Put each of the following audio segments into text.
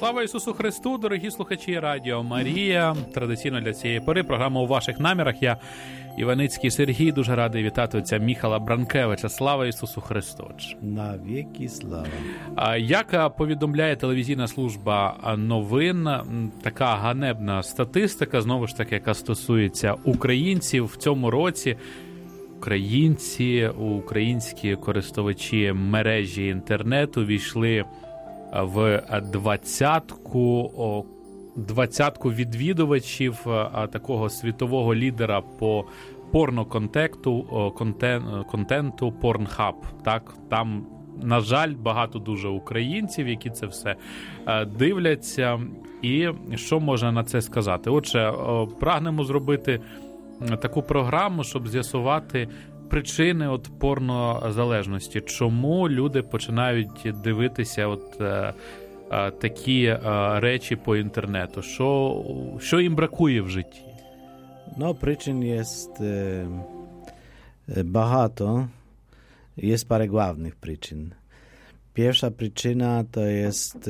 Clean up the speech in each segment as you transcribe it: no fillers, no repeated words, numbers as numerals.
Слава Ісусу Христу, дорогі слухачі Радіо Марія. Традиційно для цієї пори програма «У ваших намірах». Я, Іваницький Сергій, дуже радий вітати отця Міхала Бранкевича. Слава Ісусу Христу. Навіки слава. Як повідомляє телевізійна служба новин, така ганебна статистика, знову ж таки, яка стосується українців в цьому році. Українські користувачі мережі інтернету війшли в двадцятку відвідувачів такого світового лідера по порноконтенту Pornhub. Так, там, на жаль, багато дуже українців, які це все дивляться. І що можна на це сказати? Отже, прагнемо зробити таку програму, щоб з'ясувати причини порнозалежності. Чому люди починають дивитися такі речі по інтернету? Що їм бракує в житті? Przyczyn jest багато. Jest parę głównych przyczyn. Pierwsza przyczyna to jest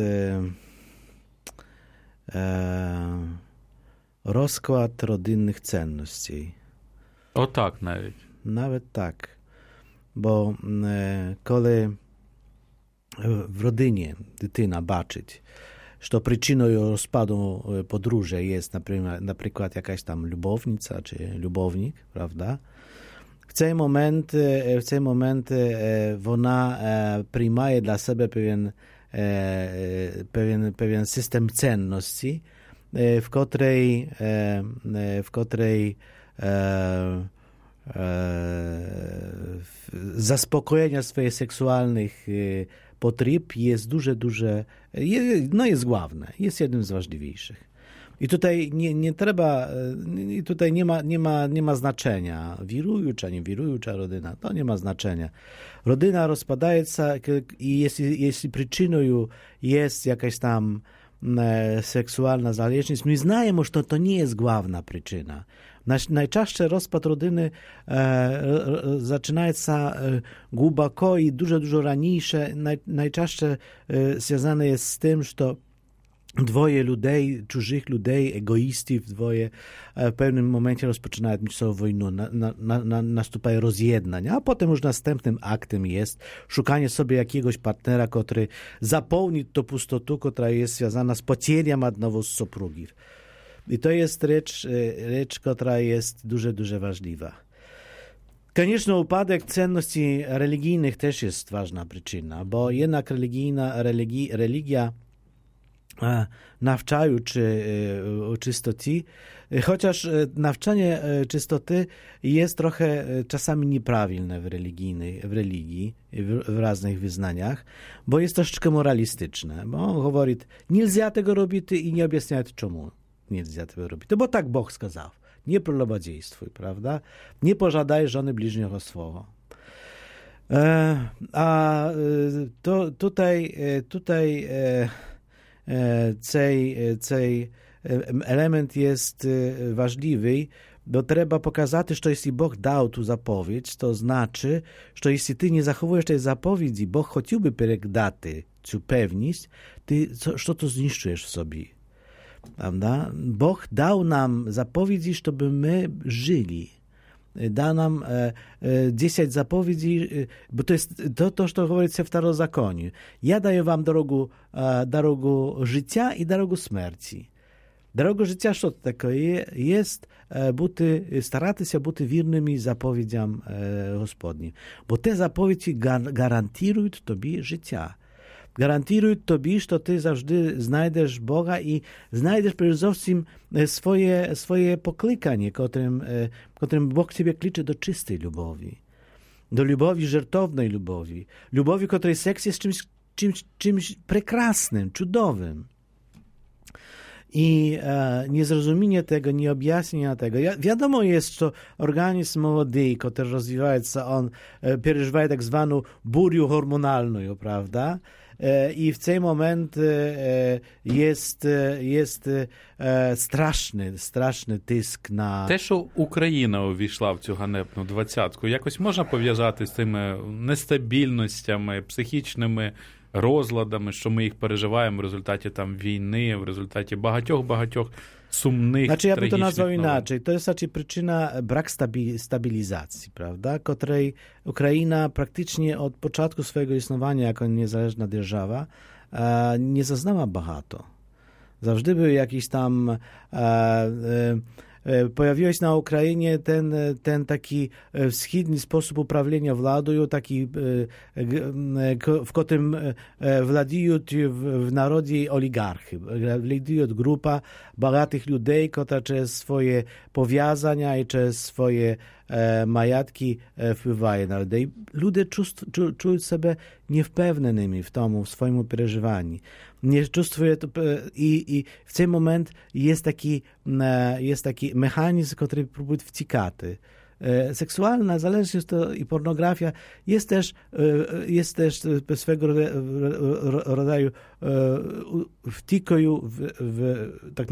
rozkład rodzinnych cenności. O tak nawet. Nawet tak. Bo коли w rodzinie дитина бачить, що причиною розпаду подружжя є, наприклад, якась там любовниця чи любовник, правда? В цей момент вона приймає для себе певен систем цінностей, в котрій zaspokojenia swoich seksualnych potrzeb jest duże, jest główne, jest jednym z ważniejszych. I tutaj nie trzeba, i tutaj nie ma znaczenia, wirująca, nie wirująca rodzina, to nie ma znaczenia. Rodzina rozpadaje się i jeśli przyczyną jest jakaś tam seksualna zależność, my znajemy, że to nie jest główna przyczyna. Najczęściej rozpad rodziny zaczyna się głęboko i dużo raniejsze. Najczęściej związane jest z tym, że dwoje ludzi, cudzych ludzi, egoistów, dwoje w pewnym momencie rozpoczynają między sobą wojnę, następuje rozjednanie, a potem już następnym aktem jest szukanie sobie jakiegoś partnera, który zapełni tę pustotę, która jest związana z pocieriem jednego z soprugów. I to jest rzecz, która jest dużo ważliwa. Конечно, upadek cenności religijnych też jest ważna przyczyna, bo jednak religia nawczają czystoty, chociaż nawczanie czystoty jest trochę czasami nieprawilne w religii, w różnych wyznaniach, bo jest troszeczkę moralistyczne, bo on mówi, nie należy tego robić i nie objaśnia czemu nie należy tego robić. To bo tak Bóg skazał. Nie przelobodziejstwuj, prawda? Nie pożadaj żony bliźniego swego. A tutaj цей element jest ważliwy, bo trzeba pokazać, że jeśli Bóg dał tu zapowiedź, to znaczy, że jeśli ty nie zachowujesz tej zapowiedzi, Bóg chciałby передać tę pewność, ty co to zniszczujesz w sobie. Prawda? Bóg dał nam zapowiedzi, żeby my żyli. Da nam 10 zapowiedzi, bo to jest to, co mówi się w Starozakonie. Ja daję wam drogę życia i drogę śmierci. Droga życia, co to takie jest? Starać się być wiernymi zapowiedziom Gospodnim. Bo te zapowiedzi gwarantują tobie życia. Gwarantują tobie, że ty zawsze znajdziesz Boga i znajdziesz przede wszystkim swoje poklykanie, którym Bóg ciebie klicze do czystej lubowi, do lubowi żartownej lubowi, której seks jest czymś prekrasnym, cudowym. I niezrozumienie tego, nieobjaśnienie tego. Wiadomo jest, że organizm młody, który rozwija się, on przeżywa tak zwaną burię hormonalną, prawda? I w ten moment jest straszny тиск на... Те, що Україна увійшла в цю ганебну двадцятку, якось можна пов'язати з тими нестабільностями, психічними розладами, що ми їх переживаємо в результаті там війни, в результаті багатьох sumnych, Znaczy, ja bym to nazwał tragicznych inaczej. To jest raczej przyczyna brak stabilizacji, prawda? Której Ukraina praktycznie od początku swojego istnienia jako niezależna держава nie zaznała багато. Zawsze był jakiś tam pojawiłeś na Ukrainie ten taki wschodni sposób uprawienia władzą, taki, w którym władają w narodzie oligarchy. Właduje grupa bogatych ludzi, która przez swoje powiązania i przez swoje majątki wpływają na ludzi. Ludzie czują się niewpewnymi w swoim przeżywaniu. Nie czuje to i w tym moment jest taki mechanizm, który próbuje wciekać. Seksualna zależność i pornografia jest też swego rodzaju wtikają tak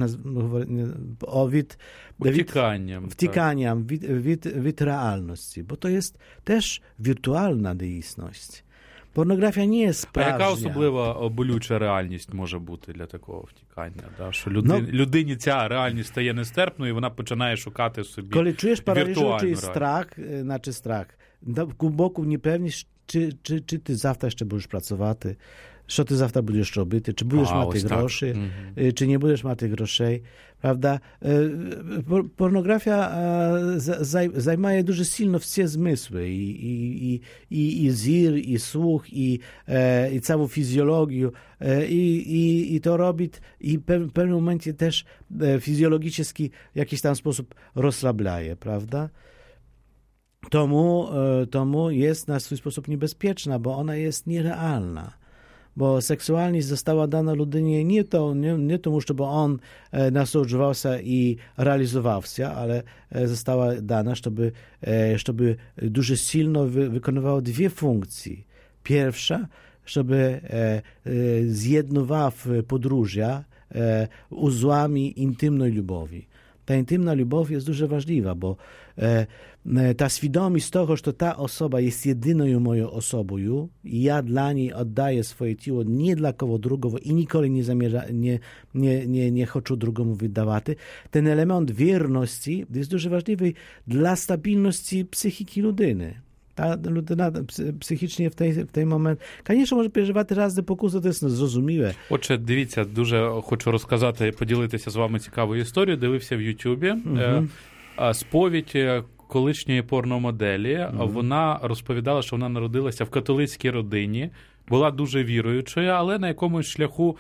wtykaniem w realności, bo to jest też wirtualna deistość. Порнографія не є справжня. А яка особлива болюча реальність може бути для такого втікання? Да? Що людині ця реальність стає нестерпною, і вона починає шукати собі віртуальну реальність. Коли чуєш паралізуючий страх, глибоку непевність, чи ти завтра ще будеш працювати, що ти завтра будеш робити, чи будеш мати гроші, чи не будеш мати грошей. Правда? Pornografia zajmuje дуже сильно всі змисли, і зір, і слух, і całą fizjologię, i to robi, i w pewnym momencie też fizjologicznie w jakiś tam sposób rozrablaje, prawda? Tomu jest na swój sposób niebezpieczna, bo ona jest nierealna. Bo seksualność została dana ludynie nie tomu, żeby on nasłuchiwał się i realizował się, ale została dana, żeby дуже silno wykonywało dwie funkcje. Pierwsza, żeby zjednował podróża uzłami intymnej lubowi. Ta intymna любов jest дуже ważna, bo ta świadomość tego, że ta osoba jest jedyną moją osobą i ja dla niej oddaję swoje ciało nie dla kogo drugiego i nigdy nie zamierzam, nie chcę drugiemu wydawać, ten element wierności jest дуже ważny dla stabilności psychiki ludyny. Ta людина психічно в той момент, звісно, може переживати разні покуси, це зрозуміле. Отже, дивіться, дуже хочу розказати, поділитися з вами цікавою історією. Дивився в Ютубі сповідь колишньої порномоделі. Вона розповідала, що вона народилася в католицькій родині, була дуже віруючою, але на якомусь шляху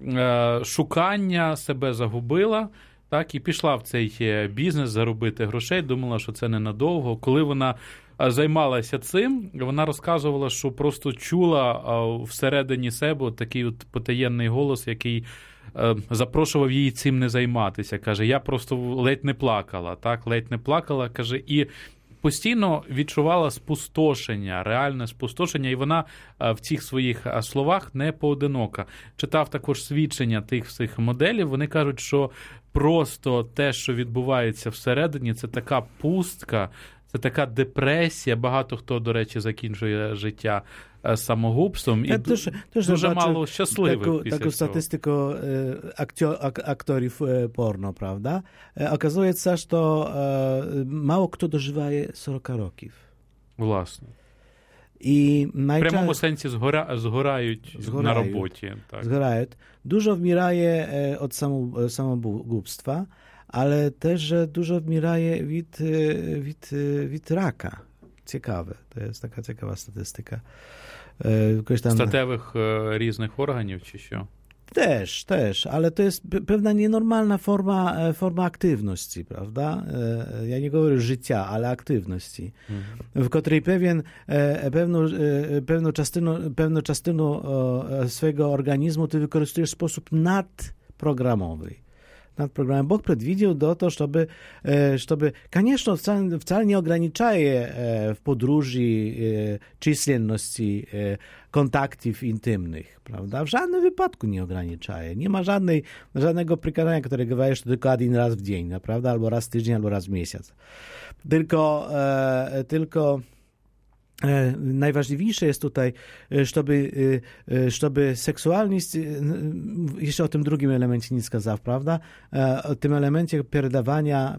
шукання себе загубила. Так, і пішла в цей бізнес заробити грошей, думала, що це ненадовго. Коли вона займалася цим, вона розказувала, що просто чула всередині себе такий от потаєнний голос, який запрошував її цим не займатися. Каже, я просто ледь не плакала, так, ледь не плакала, каже, і постійно відчувала спустошення, реальне спустошення, і вона в цих своїх словах не поодинока. Читав також свідчення тих всіх моделів, вони кажуть, що просто те, що відбувається всередині, це така пустка, це така депресія. Багато хто, до речі, закінчує життя самогубством. І дуже мало щасливих після таку статистику акторів порно, правда? Оказується, що мало хто доживає 40 років. Власне. І в прямому сенсі згорають на роботі. Так. Згорають. Dużo wmiraje od samobójstwa, ale też dużo wmiraje від raka. Ciekawe. To jest taka ciekawa statystyka. Статевих різних органів чи що? Też, ale to jest pewna nienormalna forma aktywności, prawda? Ja nie mówię życia, ale aktywności, w której pewną częstynę swojego organizmu ty wykorzystujesz w sposób nadprogramowy. Bóg przewidział to, żeby конечно, wcale nie ograniczaje w podróży численności kontaktów intymnych, prawda? W żadnym wypadku nie ograniczaje. Nie ma żadnego prikazania, które mówi, że to tylko jeden raz w dzień, prawda? Albo raz w tydzień, albo raz w miesiąc. Tylko najważniejsze jest tutaj, żeby seksualność, jeszcze o tym drugim elemencie nie сказав, prawda? O tym elemencie передавання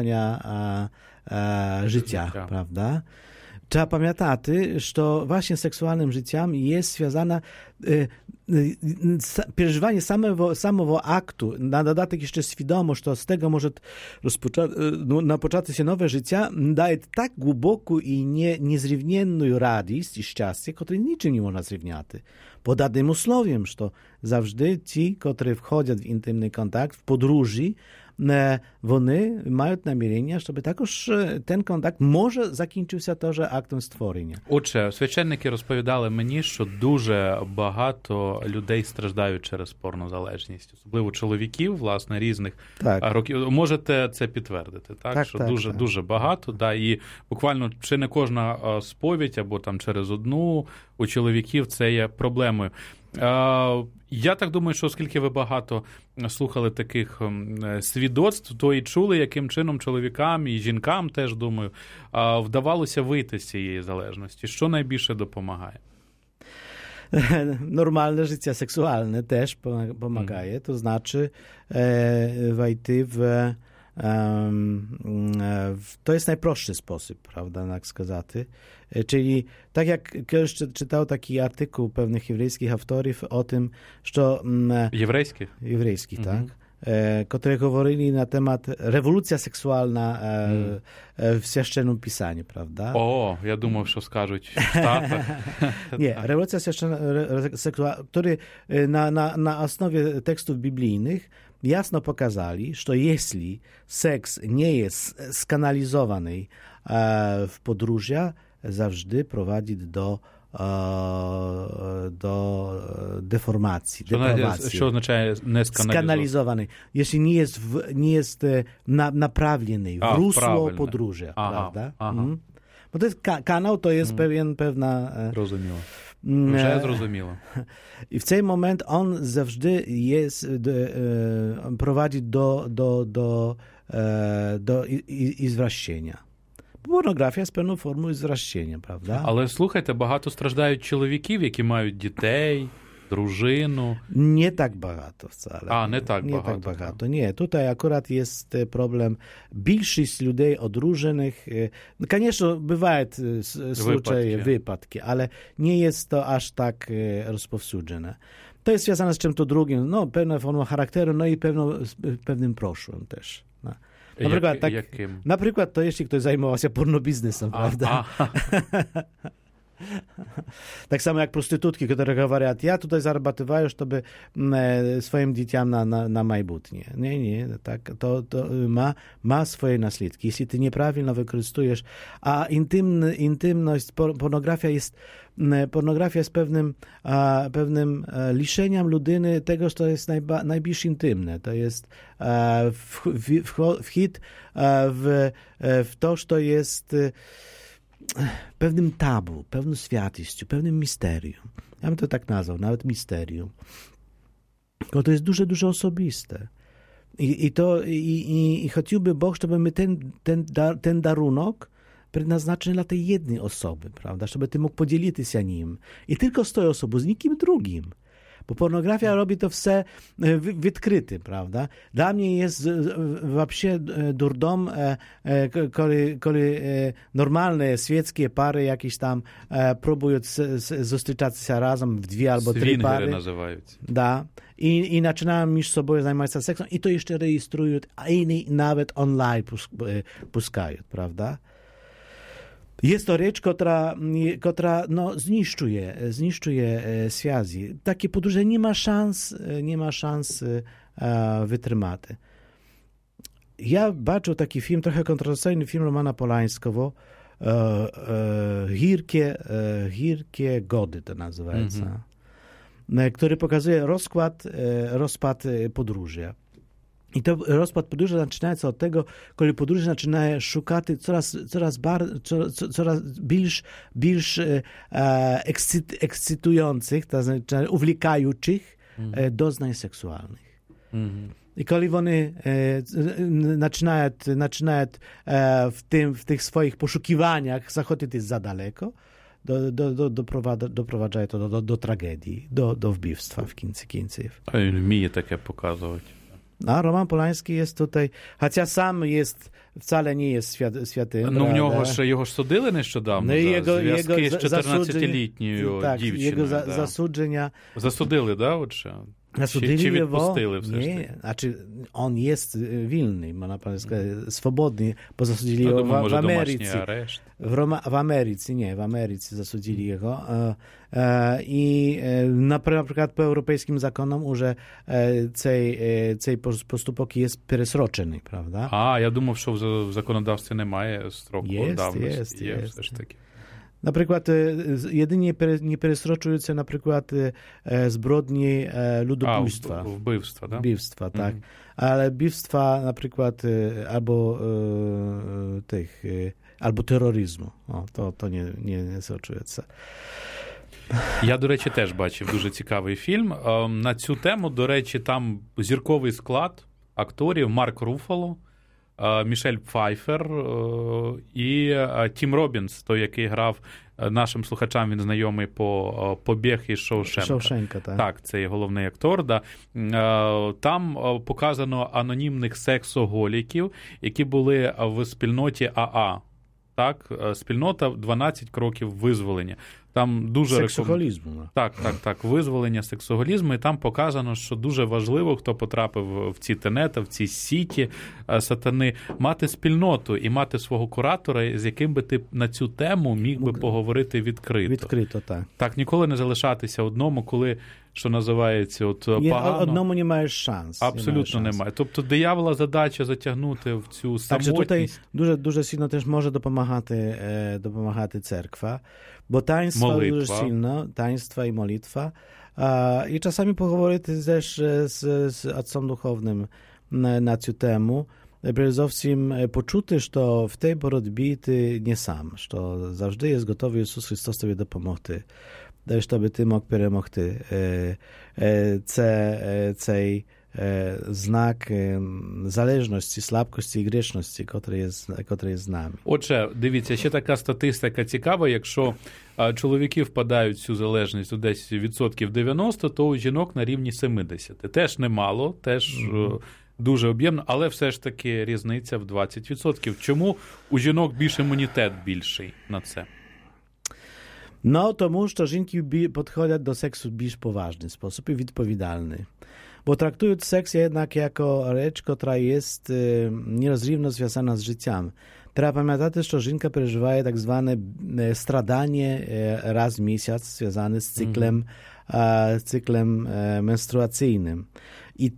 życia, prawda? Trzeba pamiętać, że właśnie seksualnym życiem jest związana przeżywanie samego aktu, na dodatek jeszcze świadomość, że z tego może napocząć się nowe życie, daje tak głęboką i niezrównienną radość i szczęście, które niczym nie można zrównać. Pod jednym usłowiem, że zawsze ci, którzy wchodzą w intymny kontakt, w podróży, вони мають намірення, щоб також ten kontakt може закінчився теж актом створення. Отже, священники розповідали мені, що дуже багато людей страждають через порнозалежність, особливо чоловіків, власне, різних років. Можете це підтвердити, так? Що дуже багато, да, і буквально чи не кожна сповідь або там через одну у чоловіків це є проблемою. Я так думаю, що оскільки ви багато слухали таких свідоцтв, то і чули, яким чином чоловікам і жінкам, теж, думаю, вдавалося вийти з цієї залежності. Що найбільше допомагає? Normalne życie seksualne też pomagaje, to znaczy wejść to jest najprostszy sposób, prawda, tak сказать. Czyli tak jak kiedyś czytał taki artykuł pewnych hebrejskich autorów o tym, że... Hebrejskich, tak. Które mówili na temat rewolucja seksualna w Świętym Pisaniu, prawda? O, ja думав, що скажуть в Штатах. Nie, rewolucja seksualna, który na osnowie tekstów biblijnych jasno pokazali, że jeśli seks nie jest skanalizowany w podróżach, zawsze prowadzi do deformacji, deprawacji. Що означає не skanalizowany? Jeśli nie jest naprawiony w rusło podróży, prawda? Bo to jest kanał, to jest pewna... Zrozumiałe. Вже зрозуміло. I w ten moment on zawsze jest, prowadzi do извращення. Pornografia jest pewną formą извращення, prawda? Але слухайте, багато страждають чоловіків, які мають дітей, дружину. Nie tak багато wcale. Nie tak багато. Nie, tutaj akurat jest problem. Większość ludzi odróżnionych, конечно, bywają wypadki, ale nie jest to aż tak rozpowszechnione. To jest związane z czym to drugim, no, pewna forma charakteru, no i pewnym proszłym też. No. Na przykład to jeśli ktoś zajmował się pornobiznesem, prawda? Tak samo jak prostytutki, które mówią, ja tutaj zarabiam, żeby swoim dzieciom na майбутнє. Nie, tak, to ma swoje następstwa. Jeśli ty nieprawidłowo wykorzystujesz, a intymność, pornografia jest pewnym liszeniem ludyny tego, co jest najbardziej intymne. To jest wchód w to, co jest pewnym tabu, pewną światością, pewnym misterium. Ja bym to tak nazwał, nawet misterium. Bo to jest dużo osobiste. I chciałby Bóg, żeby my ten darunek przeznaczyli dla tej jednej osoby, prawda? Żeby ty mógł podzielić się nim. I tylko z tą osobą, z nikim drugim. Bo pornografia robi to wszystko відкрите, prawda? Dla mnie jest вообще durdom, kiedy normalne świeckie pary jakieś tam próbują zустрічać się razem w 2 albo 3 pary. Nazywają. Da. I zaczynają między sobą zajmować się seksem i to jeszcze rejestrują, a inni nawet online puszczają, prawda? Jest to rzecz, która zniszczuje związki. Takie podróże nie ma szans wytrzymać. Ja baczę taki film, trochę kontrowersyjny film Romana Polańskiego, Gierkie Gody to nazywa się, który pokazuje rozpad podróży. I to rozpad podróży zaczyna się od tego, kiedy podróż zaczyna szukać coraz bardziej ekscytujących, to znaczy uwlikających doznań seksualnych. I kiedy oni zaczynają w tych swoich poszukiwaniach zachodzić za daleko, doprowadza to do tragedii, do wbивstwa w końców. A він вміє таке показувати. A Roman Polański jest tutaj, chociaż sam jest, wcale nie jest świętym. Ну, в нього ж, його ж судили нещодавно за зв'язки з 14-літньою дівчиною. Jego zasłużenia. Засудили, да, отже? Чи відпустили все ж таки? Znaczy, on jest wilny, można powiedzieć, swobodny, bo zasudili go w Ameryce. W Ameryce zasudili jego. I na przykład po europejskim zakonom, że цей поступок jest пересрочений, правда? А, я думав, що в законодавстві немає строку давності. Є все ж таки. Наприклад, єдині не пересрочуються, наприклад, збродні людобójstwa. Вбивства, да? Вбивства, так. Але вбивства, наприклад, або тероризму. То не срочується. Я, до речі, теж бачив дуже цікавий фільм. На цю тему, до речі, там зірковий склад акторів: Марк Руффало, Мішель Пфайфер і Тім Робінс, той, який грав нашим слухачам, він знайомий по «Побіг із Шоушенка». Шоушенка, так. Так, це головний актор. Да. Там показано анонімних сексоголіків, які були в спільноті АА. Так, спільнота 12 кроків визволення. Там дуже сексоголізму. Так, визволення сексоголізму, і там показано, що дуже важливо, хто потрапив в ці тенета, в ці сіті сатани, мати спільноту і мати свого куратора, з яким би ти на цю тему міг би поговорити відкрито. Відкрито, так. Так, ніколи не залишатися одному, коли, що називається, погано. Одному не маєш шанс. Абсолютно немає. Тобто диявола задача затягнути в цю самотність. Так, що тут дуже сильно теж може допомагати церква, bo taństwo дуже сильно, taństwa i modlitwa. I czasami poговорити też z ojcem duchownym na цю тему. Передовсім почути, що в tej боротьбі ти не сам, що завжди є готовий Ісус Христос тобі допомогти, щоб ти мог перемогти цей знак залежності, слабкості і грішності, котрий є з нами. Отже, дивіться, ще така статистика цікава, якщо чоловіки впадають в цю залежність у десь відсотків 90, то у жінок на рівні 70. Теж немало, теж дуже об'ємно, але все ж таки різниця в 20%. Чому у жінок більш імунітет більший на це? No, тому що жінки підходять до сексу в більш поважний спосіб і відповідальний. Bo traktują seks jednak jako rzecz, która jest nierozривно związana z życiem. Trzeba pamiętać, że żynka przeżywa tak zwane stradanie raz w miesiąc związane z cyklem menstruacyjnym. I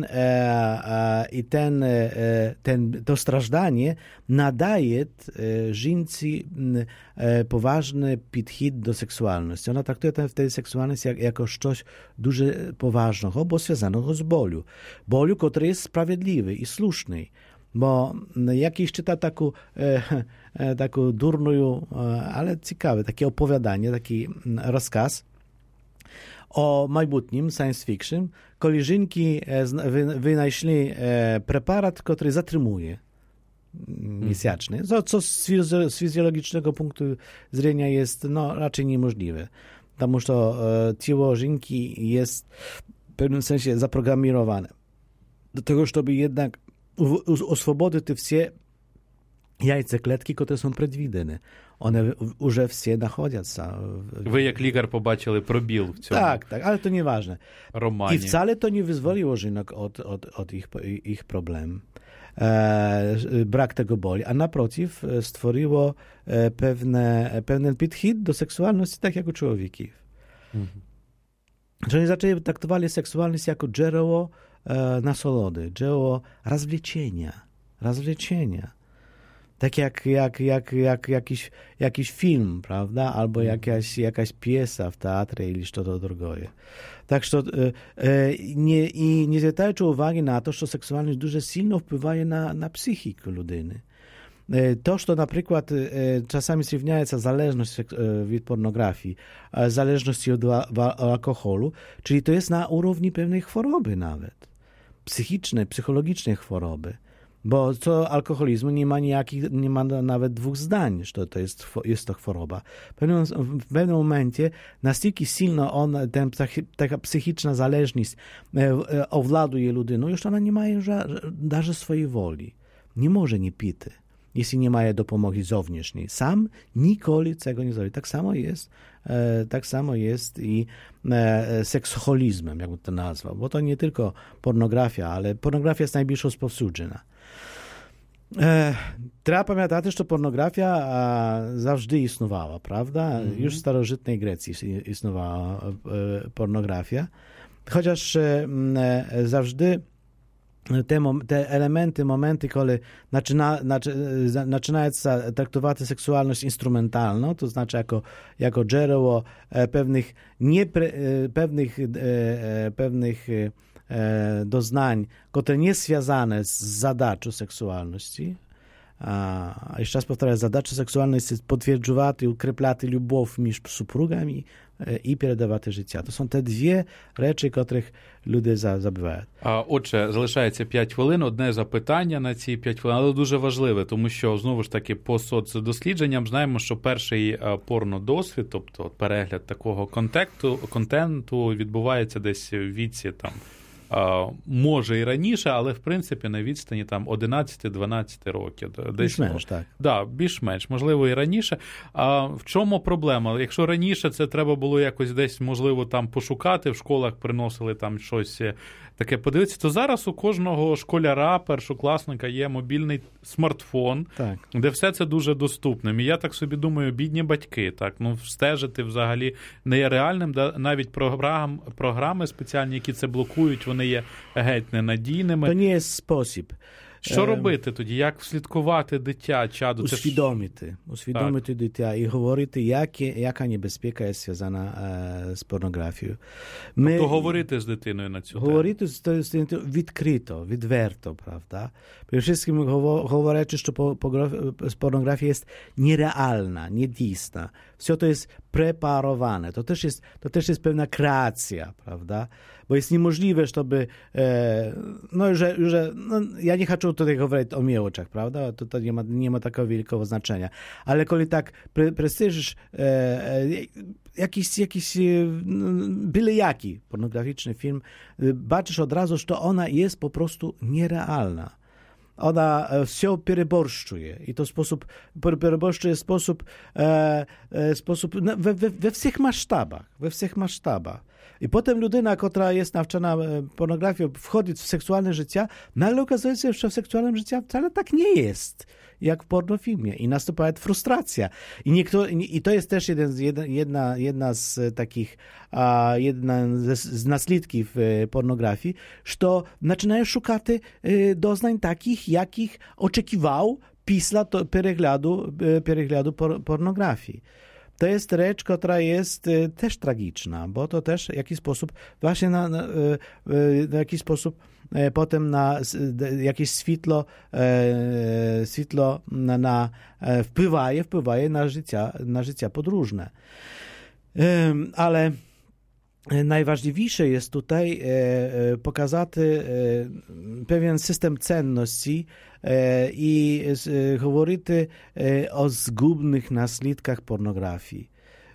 to stраждanie nadaje żynce poważny podchód do seksualności. Ona traktuje wtedy seksualność jako coś дуже poważnego, bo związanego z bólu. Bólu, który jest sprawiedliwy i słuszny. Bo jakiś czyta taką durną, ale ciekawe, takie opowiadanie, taki rozkaz o майбутнім science fiction, коли жінки винайшли препарат, który zatrzymuje miesięczny, co z fizjologicznego punktu widzenia jest raczej niemożliwe. Потому что ciało żynki jest w pewnym sensie zaprogramowane do tego, żeby jednak oswobodzić te wszystkie jajцеклетки, które są przewidziane. One вже всі знаходяться. Ви, як лікар, побачили пробіл в цьому так, але то не важливо. Романі. І вcale to nie wyzwoliło żynok od ich problem. Brak tego boli, a naprotiv stworzyło pewien podchód do seksualności, tak jak u człowieków. Że oni zaczęli traktowali seksualność jako dzieło nasolody, dzieło rozwleczenia. Tak jak jakiś film, prawda? Albo jakaś piesa w teatrze или что-то другое. Tak, że nie zwracają uwagi na to, że seksualność дуже сильно wpływa na psychikę ludyny. To, że na przykład czasami zrówniaється zależność od pornografii, zależność od alkoholu, czyli to jest na urowni pewnej choroby nawet. Psychicznej, psychologicznej choroby. Bo co alkoholizmu nie ma nawet dwóch zdań, że to jest to choroba. W pewnym momencie настільки silno taka psychiczna zależność owładuje ludyną, że ona nie ma даже swojej woli. Nie może nie pić, jeśli nie ma dopomogi zewnętrznej. Sam nigdy tego nie zrobi. Tak samo jest i seksoholizmem, jakbym to nazwał. Bo to nie tylko pornografia, ale pornografia jest najbardziej rozpowszechniona. Trzeba pamiętać, że pornografia zawsze istniała, prawda? Już w starożytnej Grecji istniała pornografia. Chociaż zawsze te elementy, momenty, kiedy zaczynają traktować seksualność instrumentalną, to znaczy jako dzieło pewnych doznań, które nie związane z zadачą seksualności. A jeszcze raz powtarzam, zadача seksualności jest potwierdzać i ukreplać любов między suprugami i передавати życia. To są te dwie rzeczy, których ludzie zabywają. Отже, залишається 5 хвилин. Одне запитання на ці 5 хвилин, але дуже важливе, тому що, знову ж таки, по соцдослідженням знаємо, що перший порнодосвід, тобто перегляд такого контенту відбувається десь в віці там, може і раніше, але в принципі на відстані там 11-12 років. Більш-менш, так. Да, більш-менш, можливо, і раніше. А в чому проблема? Якщо раніше це треба було якось десь, можливо, там пошукати, в школах приносили там щось таке подивитися, то зараз у кожного школяра, першокласника є мобільний смартфон, так, де все це дуже доступним. І я так собі думаю, бідні батьки, так, стежити взагалі не є реальним, навіть програми спеціальні, які це блокують, вони є геть ненадійними. To nie jest sposób. Що робити тоді? Як слідкувати дитя, чаду? Усвідомити дитя і говорити, яка небезпека є зв'язана з порнографією. Тобто говорити з дитиною на цю тему? Говорити з дитиною відкрито, відверто, правда? Przede wszystkim говорячи, що pornografia jest nierealna, niedійsna. Все to jest preparowane. To też jest pewna kreacja, prawda? Bo jest niemożliwe, żeby ja nie chcę tutaj mówić o miłoczach, prawda? To nie ma takiego wielkiego znaczenia. Ale kiedy tak prestiżysz jakiś byle jaki pornograficzny film, baczysz od razu, że ona jest po prostu nierealna. Ona все переборщує. І то переборщує sposób we всіх масштабах. I potem ludyna, która jest nawczana pornografią, wchodzi w seksualne życie, no ale okazuje się, że w seksualnym życiu wcale tak nie jest, jak w pornofilmie. I następuje frustracja. I to jest też jedna z takich, z naslідків pornografii, że zaczynają szukać doznań takich, jakich oczekiwał pісля перегляду pornografii. To jest rzecz, która jest też tragiczna, bo to też w jakiś sposób właśnie w jakiś sposób potem na jakieś światło wpływa na życie podróżne. Ale najważniejsze jest tutaj pokazać pewien system cenności i mówić o zgubnych naslідкach pornografii,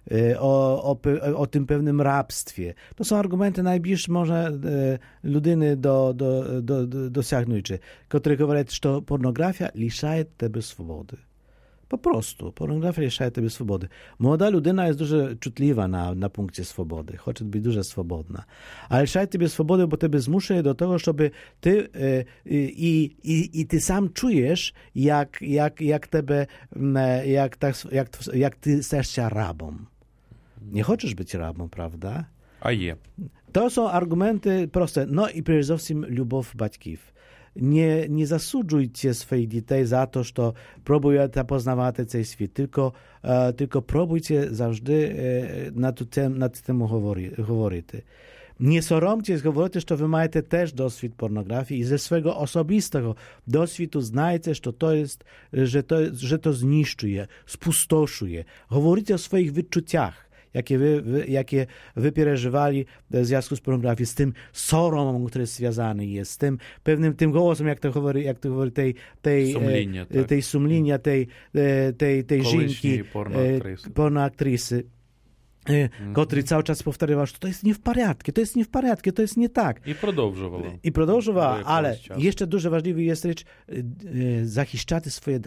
o tym pewnym rabstwie. To są argumenty najbliższe może ludyny dosięgnięcia, które mówią, że pornografia liszuje ciebie swobody. Po prostu. Pornografia liszuje ciebie swobody. Młoda ludyna jest дуже czutliwa na punkcie swobody. Chce być dużo swobodna. Ale liszuje ciebie swobody, bo ciebie zmuszuje do tego, żeby ty ty sam czujesz, jak ty stajesz się rabą. Nie chcesz być rabą, prawda? A je. To są argumenty proste. No i przede wszystkim любов батьків. Nie zasłużujcie swoich dzieci za to, że próbują poznawać ten świat, tylko próbujcie zawsze na temu mówić. Nie soromcie mówić, że wy macie też doświad pornografii i ze swojego osobistego doświadu znajcie, że to zniszczuje, spustoszuje. Mówicie o swoich wyczuciach. jakie wy przeżywali w związku z pornografią, z tym soromem, który związany jest, z tym pewnym tym głosem, jak to mówi tej sumienia, tej żynki, pornoaktrysy, który cały czas powtarzał, że to jest nie w porządku, to jest nie tak. I продовжувала, ale jeszcze дуже ważliwa jest rzecz, zachiszczać swoje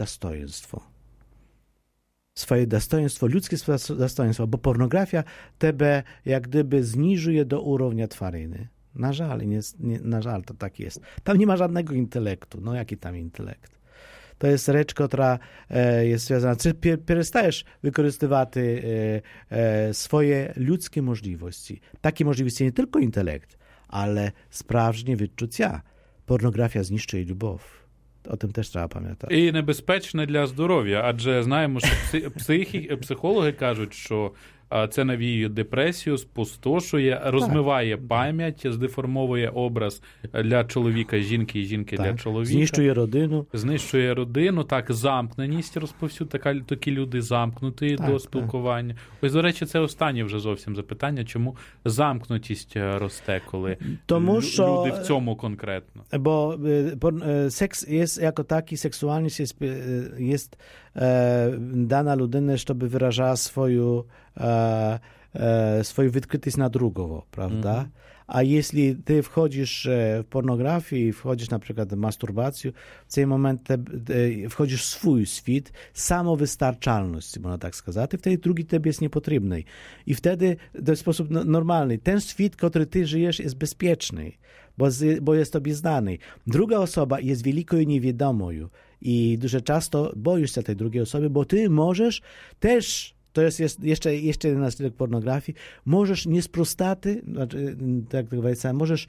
dostojeństwo, ludzkie dostojeństwo, bo pornografia tebe jak gdyby zniżuje do urovnia twariny. Na żal to tak jest. Tam nie ma żadnego intelektu. No jaki tam intelekt? To jest rzecz, która jest związana. Czy przestajesz wykorzystywać swoje ludzkie możliwości? Takie możliwości nie tylko intelekt, ale sprawnie wyczucia. Pornografia zniszczy любов. O tym też trzeba pamiętać. І небезпечне для здоров'я, адже знаємо, що психологи кажуть, що це навіює депресію, спустошує, розмиває пам'ять, здеформовує образ для чоловіка, жінки і жінки для чоловіка. Знищує родину. Так, замкненість такі люди замкнуті до спілкування. Ось, до речі, це останнє вже зовсім запитання, чому замкнутість росте, коли люди в цьому конкретно? Bo seks jest jako taki, seksualność jest dana ludynie, żeby wyrażała swoją wykrytość na drugowo, prawda? A jeśli ty wchodzisz w pornografię i wchodzisz na przykład w masturbację, w tym momencie wchodzisz w swój świat samowystarczalności, można tak сказати, wtedy drugi tobie jest niepotrzebny. I wtedy w sposób normalny ten świat, który ty żyjesz, jest bezpieczny, bo jest tobie znany. Druga osoba jest wielką niewiadomą i dużo często boisz się tej drugiej osoby, bo ty możesz też, to jest jeszcze jeden aspekt pornografii, możesz niesprostaty, tak powiedzieć, możesz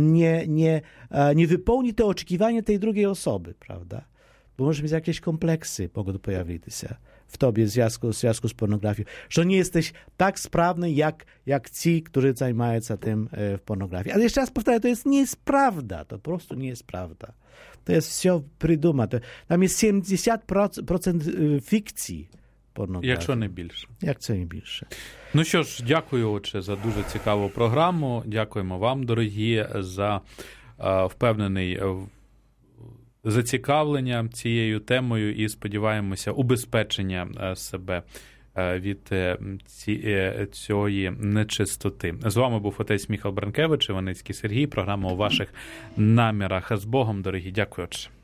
nie wypełnić te oczekiwania tej drugiej osoby, prawda? Bo możesz mieć jakieś kompleksy, mogą pojawić się w tobie w związku z pornografią, że nie jesteś tak sprawny jak ci, którzy zajmują się tym w pornografii. Ale jeszcze raz powtarzam, to nie jest prawda, to po prostu nie jest prawda. To jest wszystko придумано. Там є 70% фікції порнографії. Якщо не більше. Ну що ж, дякую, отче, за дуже цікаву програму. Дякуємо вам, дорогі, за впевнений зацікавлення цією темою і, сподіваємося, убезпечення себе від цієї нечистоти. З вами був отець Міхал Бранкевич, Іваницький Сергій, програма «У ваших намірах». З Богом, дорогі. Дякую, отче.